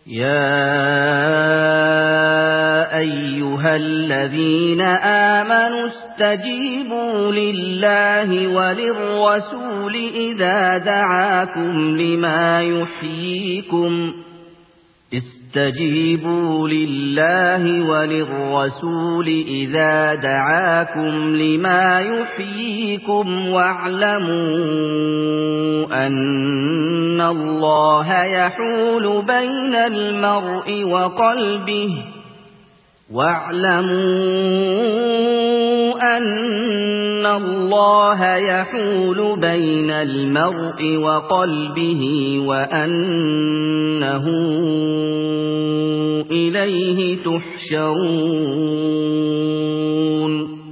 يا أيها الذين آمنوا استجيبوا لله وللرسول إذا دعاكم لما يحييكم واعلموا أن الله يحول بين المرء وقلبه وأنه إليه تحشرون